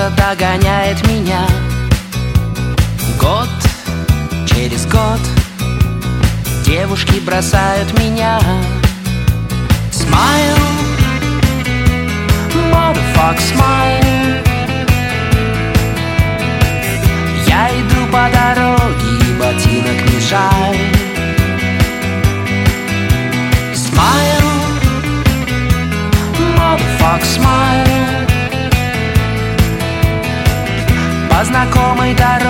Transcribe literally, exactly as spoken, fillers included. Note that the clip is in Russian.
что-то догоняет меня. Год через год девушки бросают меня. Smile, motherfuck, smile. Я иду по дороге, и ботинок не жаль. Smile, motherfuck, smile. По знакомой дороге